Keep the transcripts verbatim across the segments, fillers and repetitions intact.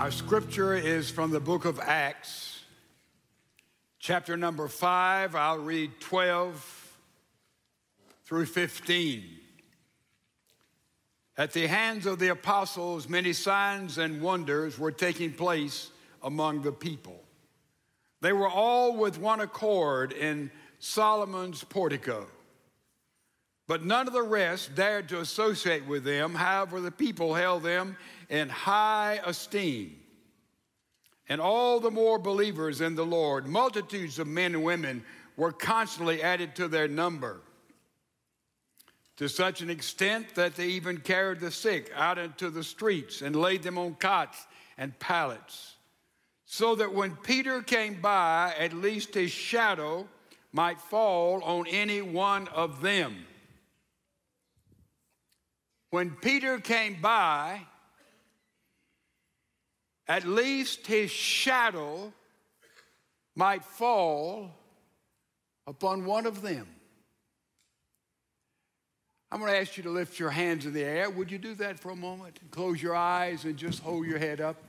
Our scripture is from the book of Acts, chapter number five. I'll read twelve through fifteen. At the hands of the apostles, many signs and wonders were taking place among the people. They were all with one accord in Solomon's portico. But none of the rest dared to associate with them. However, the people held them in high esteem. And all the more believers in the Lord, multitudes of men and women were constantly added to their number, to such an extent that they even carried the sick out into the streets and laid them on cots and pallets, so that when Peter came by, at least his shadow might fall on any one of them. When Peter came by, at least his shadow might fall upon one of them. I'm going to ask you to lift your hands in the air. Would you do that for a moment? Close your eyes and just hold your head up.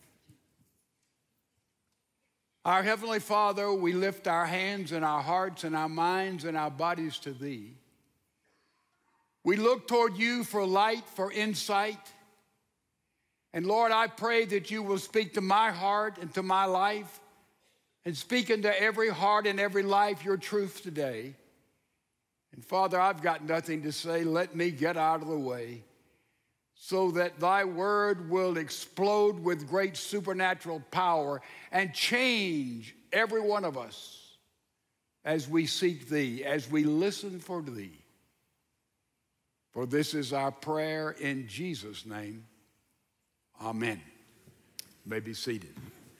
Our Heavenly Father, we lift our hands and our hearts and our minds and our bodies to Thee. We look toward You for light, for insight. And Lord, I pray that You will speak to my heart and to my life and speak into every heart and every life Your truth today. And Father, I've got nothing to say. Let me get out of the way so that Thy word will explode with great supernatural power and change every one of us as we seek Thee, as we listen for Thee. For this is our prayer in Jesus' name. Amen. You may be seated.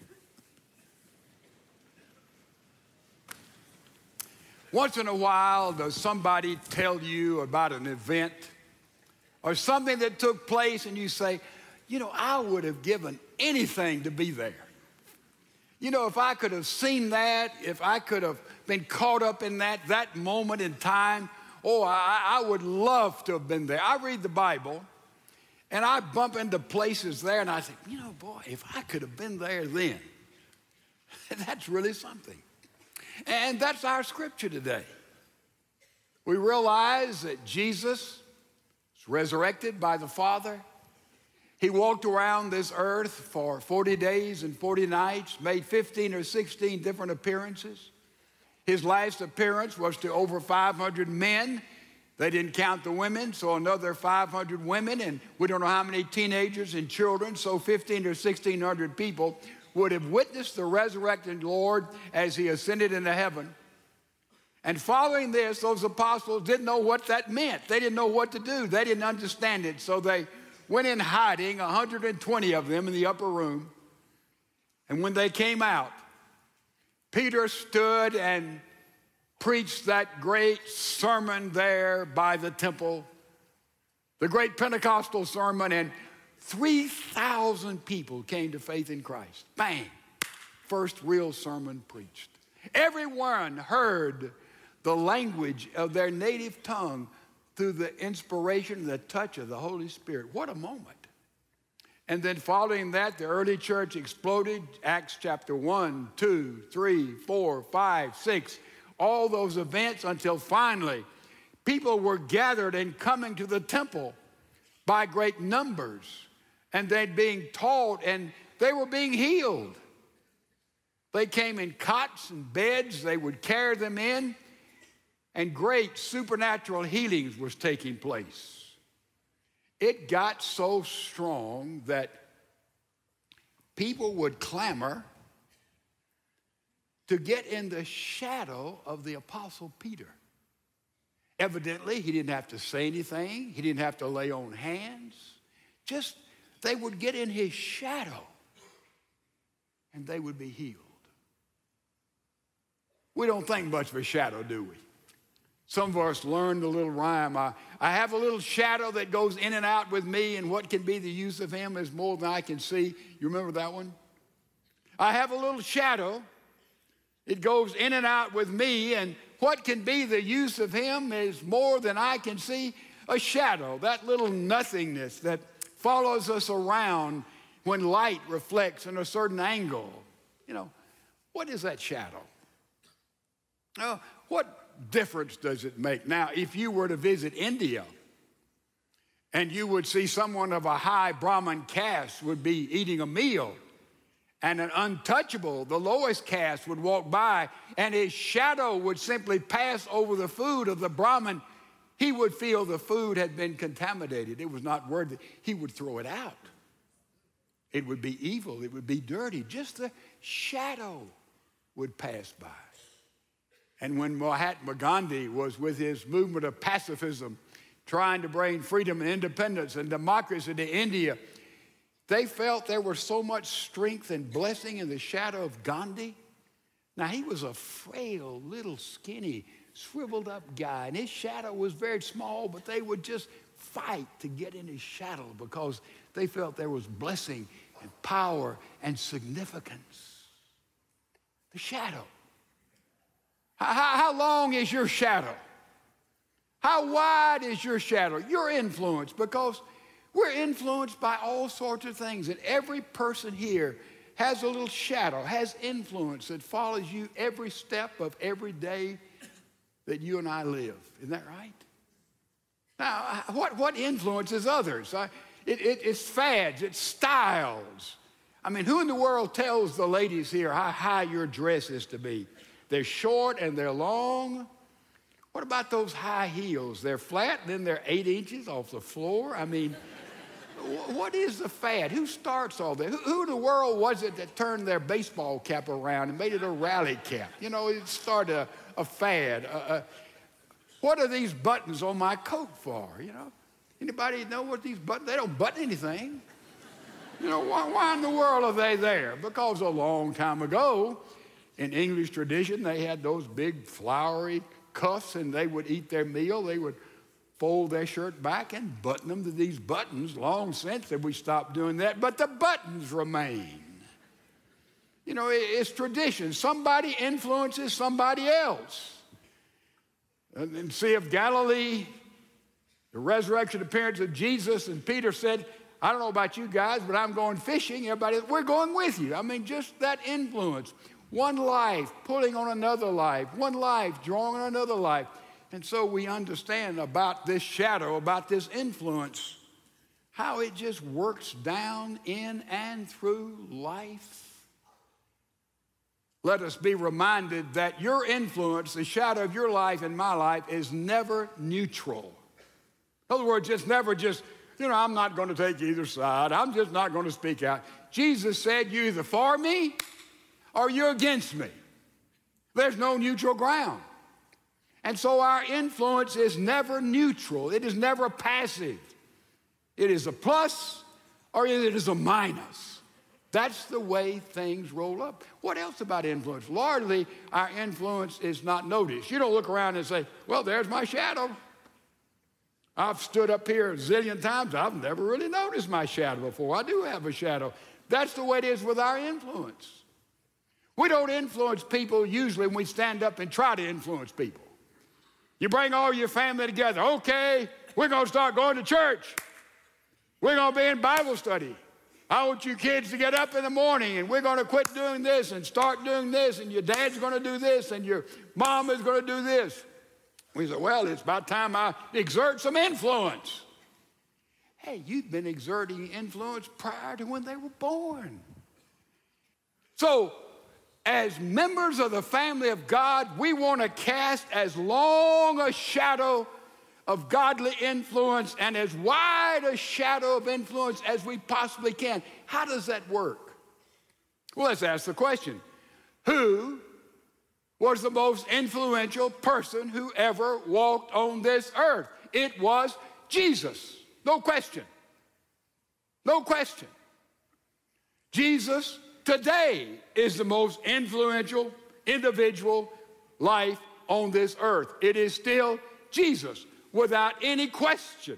Once in a while, does somebody tell you about an event or something that took place and you say, you know, I would have given anything to be there. You know, if I could have seen that, if I could have been caught up in that, that moment in time, oh, I, I would love to have been there. I read the Bible, and I bump into places there, and I think, you know, boy, if I could have been there then, that's really something. And that's our scripture today. We realize that Jesus was resurrected by the Father. He walked around this earth for forty days and forty nights, made fifteen or sixteen different appearances. His last appearance was to over five hundred men. They didn't count the women, so another five hundred women, and we don't know how many teenagers and children, so fifteen or sixteen hundred people would have witnessed the resurrected Lord as He ascended into heaven. And following this, those apostles didn't know what that meant. They didn't know what to do. They didn't understand it, so they went in hiding, one hundred twenty of them in the upper room. And when they came out, Peter stood and preached that great sermon there by the temple, the great Pentecostal sermon, and three thousand people came to faith in Christ. Bang! First real sermon preached. Everyone heard the language of their native tongue through the inspiration and the touch of the Holy Spirit. What a moment. And then following that, the early church exploded. Acts chapter one, two, three, four, five, six, all those events until finally people were gathered and coming to the temple by great numbers. And they're being taught and they were being healed. They came in cots and beds. They would carry them in. And great supernatural healings was taking place. It got so strong that people would clamor to get in the shadow of the Apostle Peter. Evidently, he didn't have to say anything. He didn't have to lay on hands. Just they would get in his shadow and they would be healed. We don't think much of a shadow, do we? Some of us learned a little rhyme. I, I have a little shadow that goes in and out with me, and what can be the use of him is more than I can see. You remember that one? I have a little shadow. It goes in and out with me, and what can be the use of him is more than I can see. A shadow, that little nothingness that follows us around when light reflects in a certain angle. You know, what is that shadow? Uh, what difference does it make? Now, if you were to visit India and you would see someone of a high Brahmin caste would be eating a meal, and an untouchable, the lowest caste, would walk by, and his shadow would simply pass over the food of the Brahmin, he would feel the food had been contaminated. It was not worthy. He would throw it out. It would be evil. It would be dirty. Just the shadow would pass by. And when Mahatma Gandhi was with his movement of pacifism, trying to bring freedom and independence and democracy to India, they felt there was so much strength and blessing in the shadow of Gandhi. Now, he was a frail, little, skinny, shriveled up guy, and his shadow was very small, but they would just fight to get in his shadow because they felt there was blessing and power and significance. The shadow. How, how long is your shadow? How wide is your shadow? Your influence, because we're influenced by all sorts of things, and every person here has a little shadow, has influence that follows you every step of every day that you and I live. Isn't that right? Now, what, what influences others? I, it, it, it's fads, it's styles. I mean, who in the world tells the ladies here how high your dress is to be? They're short and they're long. What about those high heels? They're flat and then they're eight inches off the floor. I mean, what is the fad? Who starts all that? Who, who in the world was it that turned their baseball cap around and made it a rally cap? You know, it started a, a fad. A, a, what are these buttons on my coat for, you know? Anybody know what these buttons, they don't button anything. You know, why, why in the world are they there? Because a long time ago, in English tradition, they had those big flowery cuffs, and they would eat their meal. They would fold their shirt back and button them to these buttons. Long since that we stopped doing that, but the buttons remain. You know, it's tradition. Somebody influences somebody else. And in the Sea of Galilee, the resurrection appearance of Jesus, and Peter said, I don't know about you guys, but I'm going fishing. Everybody, we're going with you. I mean, just that influence. One life pulling on another life. One life drawing on another life. And so we understand about this shadow, about this influence, how it just works down in and through life. Let us be reminded that your influence, the shadow of your life and my life, is never neutral. In other words, it's never just, you know, I'm not going to take either side. I'm just not going to speak out. Jesus said, you're either for me or you're against me. There's no neutral ground. And so our influence is never neutral. It is never passive. It is a plus or it is a minus. That's the way things roll up. What else about influence? Largely, our influence is not noticed. You don't look around and say, well, there's my shadow. I've stood up here a zillion times. I've never really noticed my shadow before. I do have a shadow. That's the way it is with our influence. We don't influence people usually when we stand up and try to influence people. You bring all your family together. Okay, we're going to start going to church. We're going to be in Bible study. I want you kids to get up in the morning, and we're going to quit doing this and start doing this, and your dad's going to do this, and your mom is going to do this. We said, well, it's about time I exert some influence. Hey, you've been exerting influence prior to when they were born. So, as members of the family of God, we want to cast as long a shadow of godly influence and as wide a shadow of influence as we possibly can. How does that work? Well, let's ask the question. Who was the most influential person who ever walked on this earth? It was Jesus. No question. No question. Jesus today is the most influential individual life on this earth. It is still Jesus, without any question.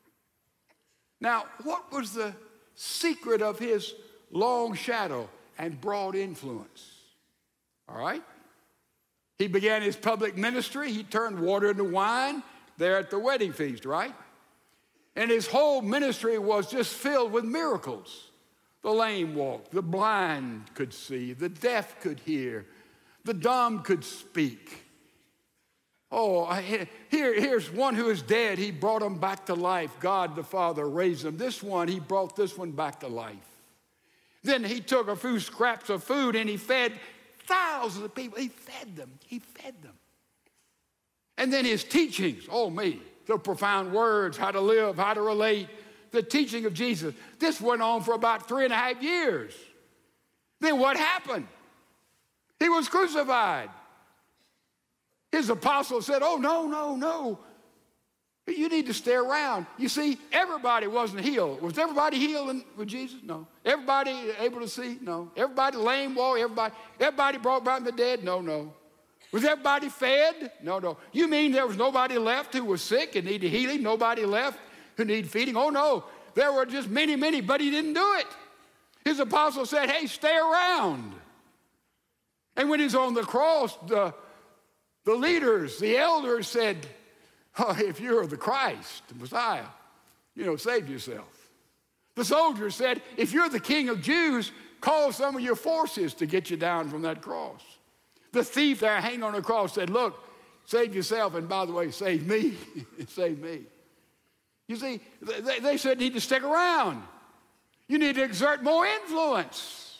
Now, what was the secret of his long shadow and broad influence? All right? He began his public ministry. He turned water into wine there at the wedding feast, right? And his whole ministry was just filled with miracles. The lame walked, the blind could see, the deaf could hear, the dumb could speak. Oh, here, here's one who is dead. He brought him back to life. God the Father raised him. This one, he brought this one back to life. Then he took a few scraps of food and he fed thousands of people. He fed them. He fed them. And then his teachings, oh me, the profound words, how to live, how to relate, the teaching of Jesus. This went on for about three and a half years. Then what happened? He was crucified. His apostles said, oh, no, no, no. You need to stay around. You see, everybody wasn't healed. Was everybody healed with Jesus? No. Everybody able to see? No. Everybody lame walk? Everybody, everybody brought back the dead? No, no. Was everybody fed? No, no. You mean there was nobody left who was sick and needed healing? Nobody left who needed feeding? Oh, no. There were just many, many, but he didn't do it. His apostles said, hey, stay around. And when he's on the cross, the, the leaders, the elders said, oh, if you're the Christ, the Messiah, you know, save yourself. The soldiers said, if you're the King of Jews, call some of your forces to get you down from that cross. The thief there hanging on the cross said, look, save yourself, and by the way, save me. Save me. You see, they, they said you need to stick around. You need to exert more influence.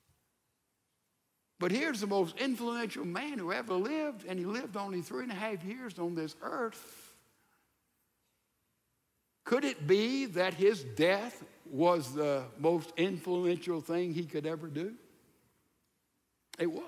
But here's the most influential man who ever lived, and he lived only three and a half years on this earth. Could it be that his death was the most influential thing he could ever do? It was.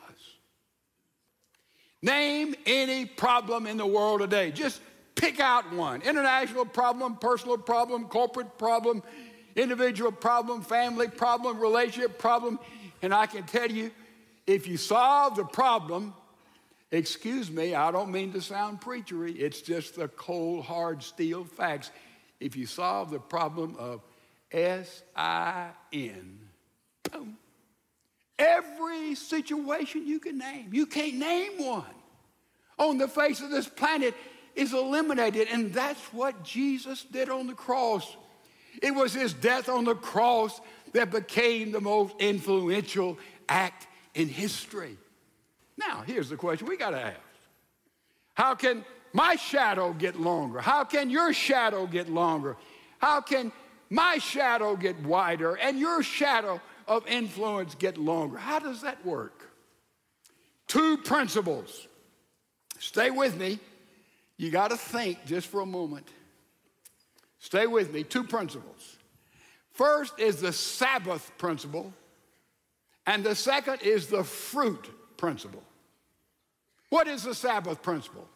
Name any problem in the world today. Just pick out one. International problem, personal problem, corporate problem, individual problem, family problem, relationship problem. And I can tell you, if you solve the problem, excuse me, I don't mean to sound preachery. It's just the cold, hard steel facts. If you solve the problem of S I N, boom. Every situation you can name, you can't name one, on the face of this planet is eliminated. And that's what Jesus did on the cross. It was his death on the cross that became the most influential act in history. Now, here's the question we got to ask. How can my shadow get longer? How can your shadow get longer? How can my shadow get wider and your shadow of influence get longer? How does that work? Two principles. Stay with me. You got to think just for a moment. Stay with me. Two principles. First is the Sabbath principle, and the second is the fruit principle. What is the Sabbath principle?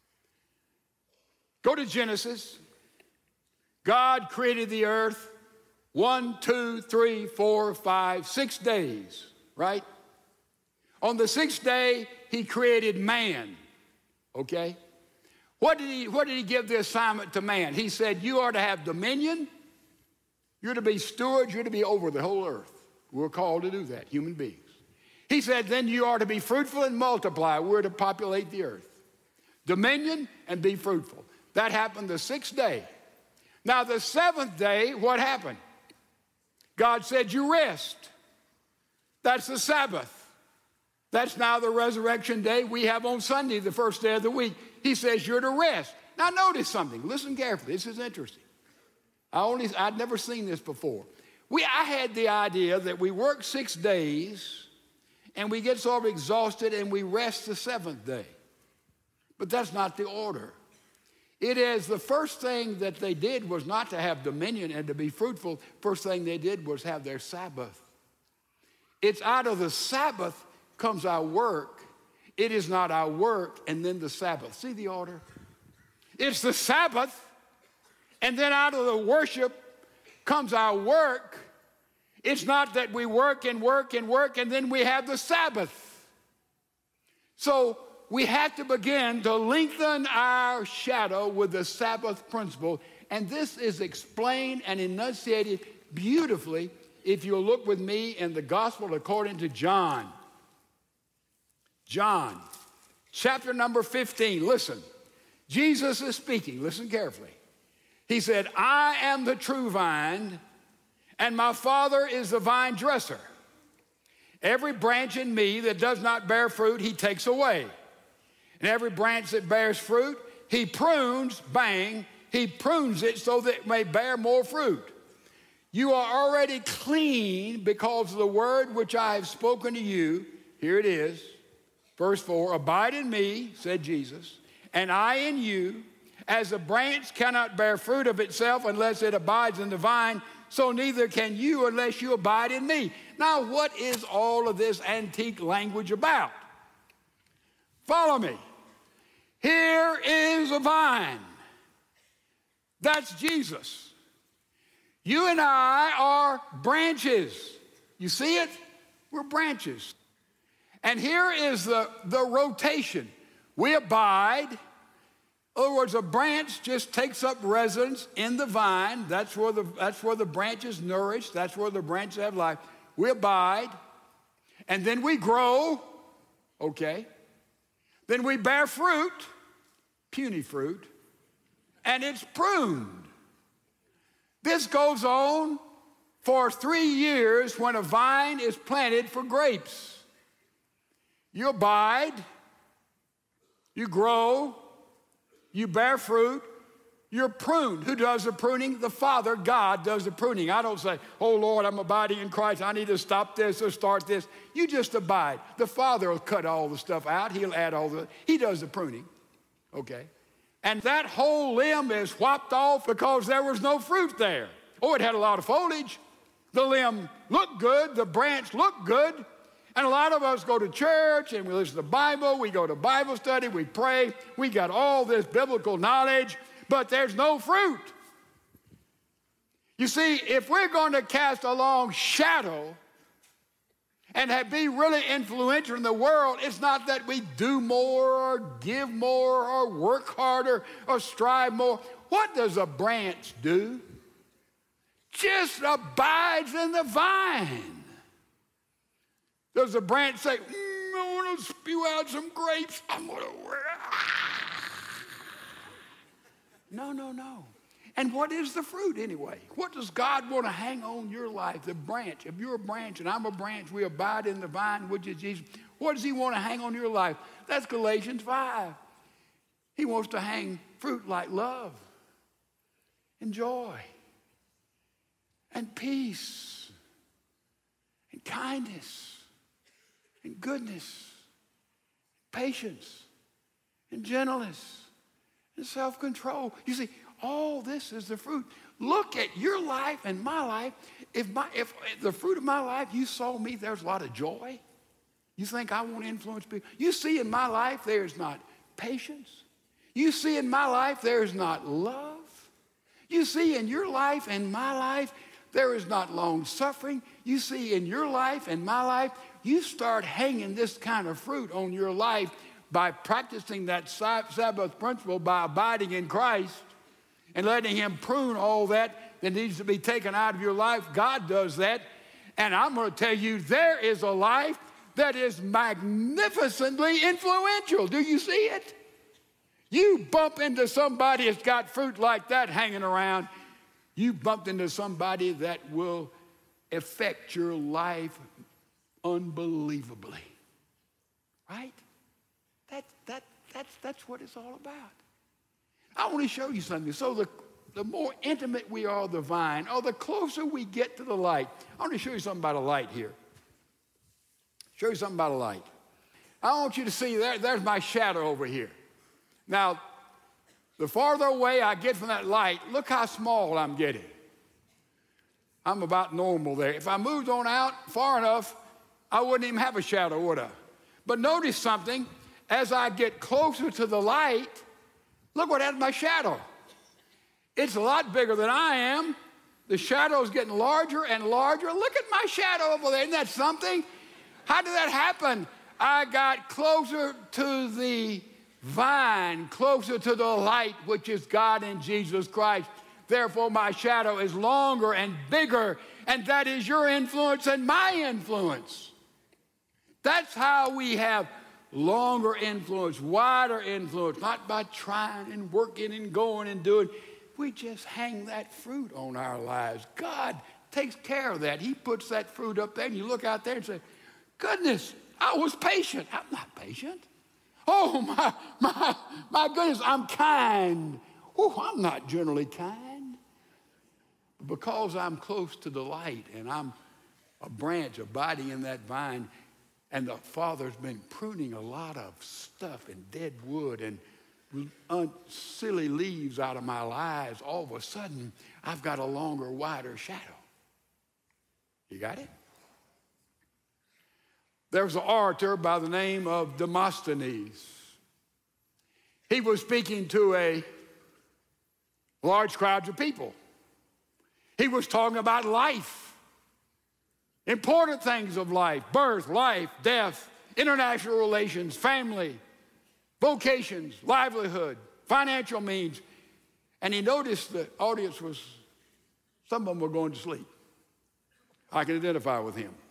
Go to Genesis. God created the earth one, two, three, four, five, six days, right? On the sixth day, he created man, okay? What did he, what did he give the assignment to man? He said, you are to have dominion. You're to be stewards. You're to be over the whole earth. We're called to do that, human beings. He said, then you are to be fruitful and multiply. We're to populate the earth. Dominion and be fruitful. That happened the sixth day. Now, the seventh day, what happened? God said, you rest. That's the Sabbath. That's now the resurrection day we have on Sunday, the first day of the week. He says you're to rest. Now, notice something. Listen carefully. This is interesting. I only, I'd never seen this before. We, I had the idea that we work six days and we get sort of exhausted and we rest the seventh day. But that's not the order. It is the first thing that they did was not to have dominion and to be fruitful. First thing they did was have their Sabbath. It's out of the Sabbath comes our work. It is not our work and then the Sabbath. See the order? It's the Sabbath, and then out of the worship comes our work. It's not that we work and work and work and then we have the Sabbath. So we have to begin to lengthen our shadow with the Sabbath principle. And this is explained and enunciated beautifully if you'll look with me in the gospel according to John. John, chapter number fifteen. Listen, Jesus is speaking. Listen carefully. He said, I am the true vine, and my Father is the vine dresser. Every branch in me that does not bear fruit, he takes away. And every branch that bears fruit, he prunes, bang, he prunes it so that it may bear more fruit. You are already clean because of the word which I have spoken to you. Here it is, verse four, abide in me, said Jesus, and I in you. As a branch cannot bear fruit of itself unless it abides in the vine, so neither can you unless you abide in me. Now, what is all of this antique language about? Follow me. Here is a vine. That's Jesus. You and I are branches. You see it? We're branches. And here is the, the rotation. We abide. In other words, a branch just takes up residence in the vine. That's where the, that's where the branch is nourished. That's where the branches have life. We abide, and then we grow, okay? Then we bear fruit, puny fruit, and it's pruned. This goes on for three years when a vine is planted for grapes. You abide, you grow, you bear fruit, you're pruned. Who does the pruning? The Father, God, does the pruning. I don't say, oh, Lord, I'm abiding in Christ. I need to stop this or start this. You just abide. The Father will cut all the stuff out. He'll add all the, he does the pruning, okay? And that whole limb is whopped off because there was no fruit there. Oh, it had a lot of foliage. The limb looked good. The branch looked good. And a lot of us go to church and we listen to the Bible, we go to Bible study, we pray, we got all this biblical knowledge, but there's no fruit. You see, if we're going to cast a long shadow and have, be really influential in the world, it's not that we do more or give more or work harder or strive more. What does a branch do? Just abides in the vine. Does the branch say, mm, I want to spew out some grapes? I'm going to... No, no, no. And what is the fruit anyway? What does God want to hang on your life? The branch. If you're a branch and I'm a branch, we abide in the vine, which is Jesus. What does he want to hang on your life? That's Galatians five. He wants to hang fruit like love and joy and peace and kindness and goodness, patience, and gentleness, and self-control. You see, all this is the fruit. Look at your life and my life. If, my, if the fruit of my life, you saw me, there's a lot of joy. You think I want to influence people. You see in my life, there's not patience. You see in my life, there's not love. You see in your life and my life, there is not long suffering. You see in your life and my life, you start hanging this kind of fruit on your life by practicing that Sabbath principle, by abiding in Christ and letting him prune all that that needs to be taken out of your life. God does that. And I'm going to tell you, there is a life that is magnificently influential. Do you see it? You bump into somebody that's got fruit like that hanging around, you bumped into somebody that will affect your life unbelievably, right? That, that, that's, that's what it's all about. I want to show you something. So the, the more intimate we are of the vine, or the closer we get to the light. I want to show you something about a light here. Show you something about a light. I want you to see, there, there's my shadow over here. Now, the farther away I get from that light, look how small I'm getting. I'm about normal there. If I moved on out far enough, I wouldn't even have a shadow, would I? But notice something. As I get closer to the light, look what happens to my shadow. It's a lot bigger than I am. The shadow's getting larger and larger. Look at my shadow over there. Isn't that something? How did that happen? I got closer to the vine, closer to the light, which is God in Jesus Christ. Therefore, my shadow is longer and bigger, and that is your influence and my influence. That's how we have longer influence, wider influence, not by trying and working and going and doing. We just hang that fruit on our lives. God takes care of that. He puts that fruit up there, and you look out there and say, goodness, I was patient. I'm not patient. Oh, my, my, my goodness, I'm kind. Oh, I'm not generally kind. Because I'm close to the light, and I'm a branch abiding in that vine, and the Father's been pruning a lot of stuff and dead wood and un- silly leaves out of my lives. All of a sudden, I've got a longer, wider shadow. You got it? There was an orator by the name of Demosthenes. He was speaking to a large crowd of people. He was talking about life, important things of life, birth, life, death, international relations, family, vocations, livelihood, financial means. And he noticed the audience was, some of them were going to sleep. I can identify with him.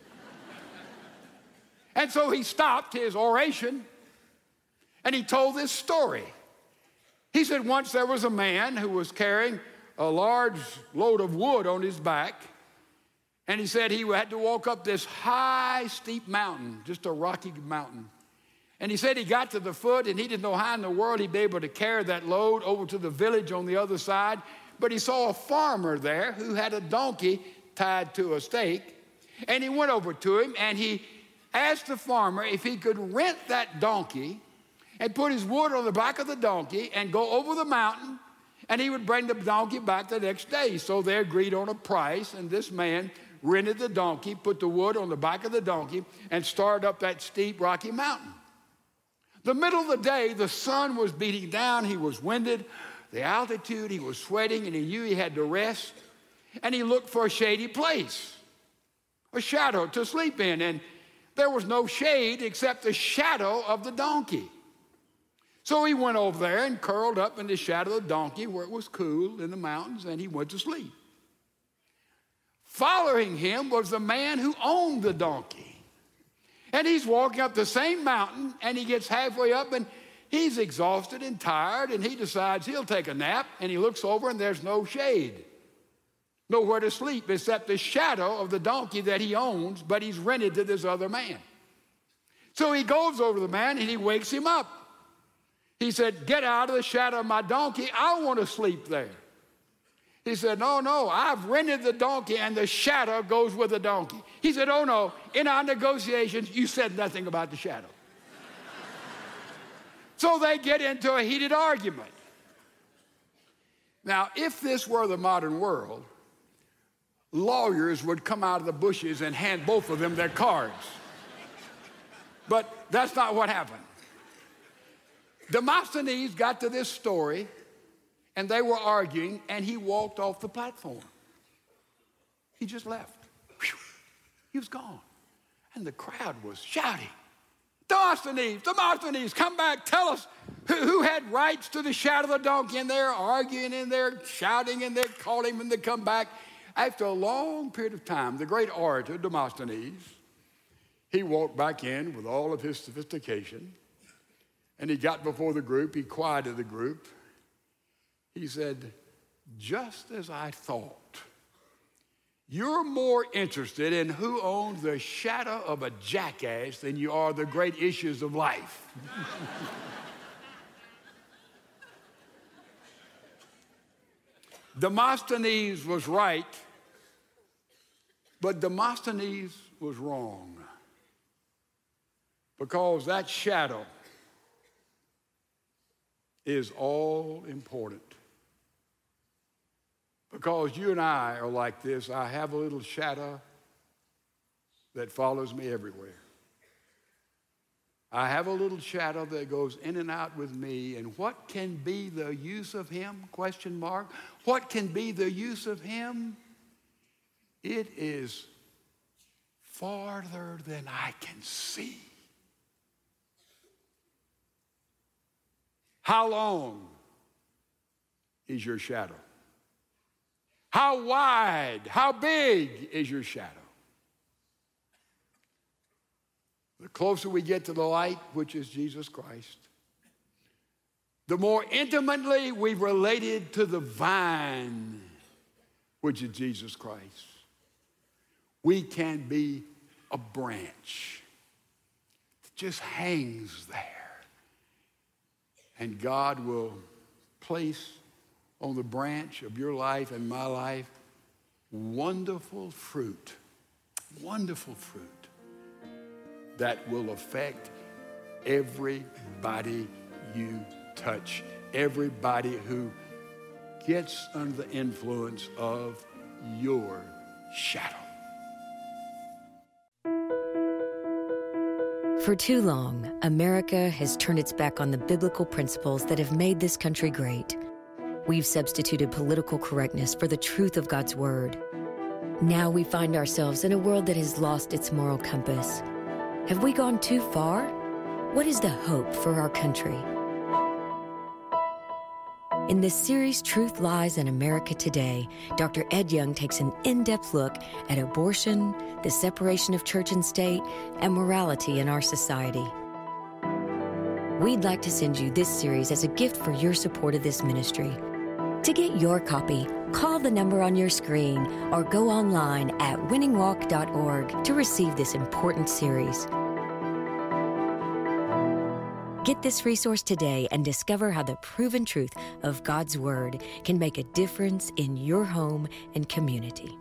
And so he stopped his oration and he told this story. He said once there was a man who was carrying a large load of wood on his back, and he said he had to walk up this high, steep mountain, just a rocky mountain. And he said he got to the foot, and he didn't know how in the world he'd be able to carry that load over to the village on the other side, but he saw a farmer there who had a donkey tied to a stake, and he went over to him, and he asked the farmer if he could rent that donkey and put his wood on the back of the donkey and go over the mountain, and he would bring the donkey back the next day. So they agreed on a price, and this man rented the donkey, put the wood on the back of the donkey, and started up that steep, rocky mountain. The middle of the day, the sun was beating down. He was winded, the altitude, he was sweating, and he knew he had to rest. And he looked for a shady place, a shadow to sleep in. And there was no shade except the shadow of the donkey. So he went over there and curled up in the shadow of the donkey where it was cool in the mountains, and he went to sleep. Following him was the man who owned the donkey. And he's walking up the same mountain, and he gets halfway up, and he's exhausted and tired, and he decides he'll take a nap, and he looks over, and there's no shade. Nowhere to sleep except the shadow of the donkey that he owns, but he's rented to this other man. So he goes over to the man, and he wakes him up. He said, get out of the shadow of my donkey. I want to sleep there. He said, no, no, I've rented the donkey, and the shadow goes with the donkey. He said, oh, no, in our negotiations, you said nothing about the shadow. So they get into a heated argument. Now, if this were the modern world, lawyers would come out of the bushes and hand both of them their cards. But that's not what happened. Demosthenes got to this story, and they were arguing, and he walked off the platform. He just left. Whew. He was gone. And the crowd was shouting, Demosthenes, Demosthenes, come back, tell us who, who had rights to the shadow of the donkey. And they're arguing, and they're shouting, and they're calling him to come back. After a long period of time, the great orator, Demosthenes, he walked back in with all of his sophistication, and he got before the group, he quieted the group. He said, just as I thought, you're more interested in who owns the shadow of a jackass than you are the great issues of life. Demosthenes was right, but Demosthenes was wrong, because that shadow is all important. Because you and I are like this. I have a little shadow that follows me everywhere. I have a little shadow that goes in and out with me, and what can be the use of him? Question mark. What can be the use of him? It is farther than I can see. How long is your shadow? How wide, how big is your shadow? The closer we get to the light, which is Jesus Christ, the more intimately we've related to the vine, which is Jesus Christ. we can be a branch that just hangs there. And God will place on the branch of your life and my life wonderful fruit, wonderful fruit that will affect everybody you touch, everybody who gets under the influence of your shadow. For too long, America has turned its back on the biblical principles that have made this country great. We've substituted political correctness for the truth of God's Word. Now we find ourselves in a world that has lost its moral compass. Have we gone too far? What is the hope for our country? In this series, Truth Lies in America Today, Doctor Ed Young takes an in-depth look at abortion, the separation of church and state, and morality in our society. We'd like to send you this series as a gift for your support of this ministry. To get your copy, call the number on your screen or go online at winning walk dot org to receive this important series. Get this resource today and discover how the proven truth of God's Word can make a difference in your home and community.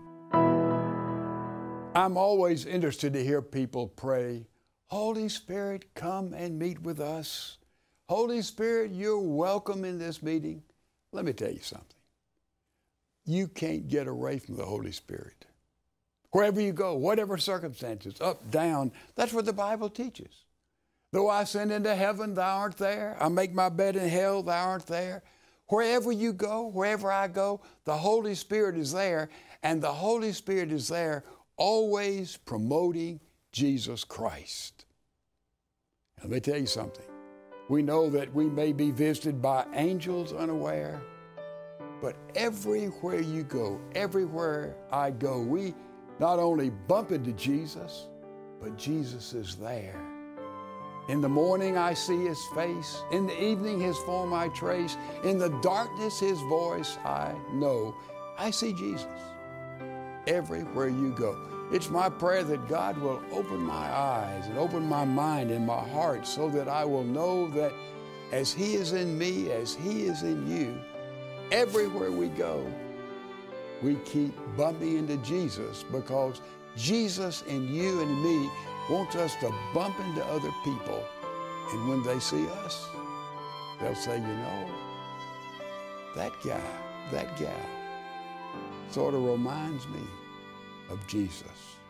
I'm always interested to hear people pray, Holy Spirit, come and meet with us. Holy Spirit, you're welcome in this meeting. Let me tell you something. You can't get away from the Holy Spirit. Wherever you go, whatever circumstances, up, down, that's what the Bible teaches. Though I ascend into heaven, thou art there. I make my bed in hell, thou art there. Wherever you go, wherever I go, the Holy Spirit is there, and the Holy Spirit is there always promoting Jesus Christ. Let me tell you something. We know that we may be visited by angels unaware, but everywhere you go, everywhere I go, we not only bump into Jesus, but Jesus is there. In the morning I see his face, in the evening his form I trace, in the darkness his voice I know. I see Jesus everywhere you go. It's my prayer that God will open my eyes and open my mind and my heart so that I will know that as he is in me, as he is in you, everywhere we go, we keep bumping into Jesus, because Jesus in you and in me wants us to bump into other people. And when they see us, they'll say, you know, that guy, that gal sort of reminds me of Jesus.